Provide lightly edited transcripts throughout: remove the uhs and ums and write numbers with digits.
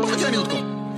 Можно тебя на минутку?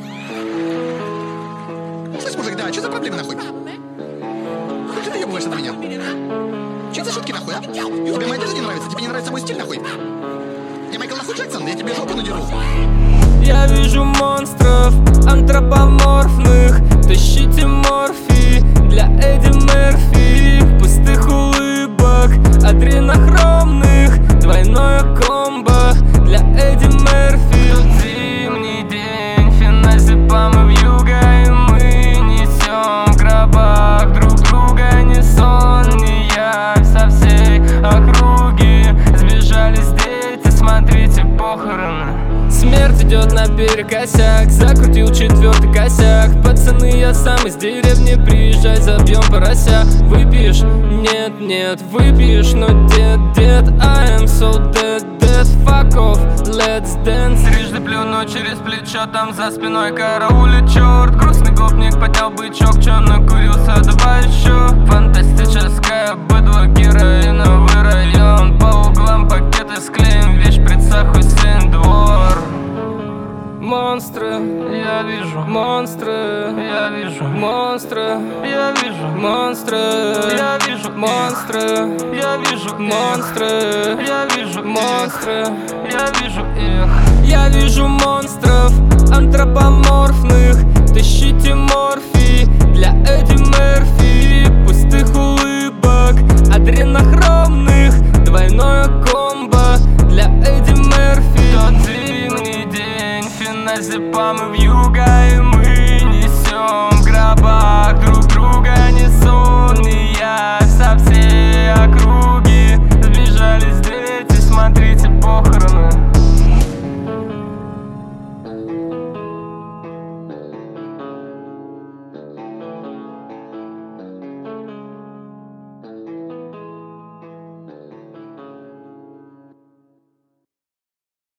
Слышь, мужик, да, что за проблемы нахуй? Хуй ты доебываешься до меня? Че за шутки нахуй, а? Тебе моя одежда не нравится? Тебе не нравится мой стиль нахуй? Я Майкл нахуй Джексон, я тебе жопу надеру. Я вижу монстров антропоморфных. Тащите морфий для Эдди Мерфи. Пустых улыбок, адренохромных. Двойное комбо для Эдди Мерфи. Тут зимний день, феназепамы вьюга, и мы несем в гробах друг друга. Ни сон, ни явь со всей округи. Сбежались дети, смотрите похороны. Смерть идет наперекосяк, закрутил четвертый косяк. Пацаны, я сам из деревни, приезжай, забьем порося. Выпьешь? Нет, нет, выпьешь, но дед, I am so dead, fuck off, let's dance. Трижды плюну через плечо, там за спиной караулит черт. Грустный гопник поднял бычок, чё накурился, давай еще. Фантастическое быдло, героиновый район. По углам пакеты склеим, вещь предсахуй, сын двор. Монстры, я вижу. Монстры, я вижу. Монстры, я вижу. Монстры, я вижу. Монстры, я вижу. Монстры, я вижу. Монстры, я вижу их. Я вижу монстров антропоморфных. Тащите морфий для Эдди Мерфи. Пустых улыбок, адренохромных. Двойное комбо для Эдди Мерфи. Тот зимний день, феназепамы вьюга, и мы несем в гробах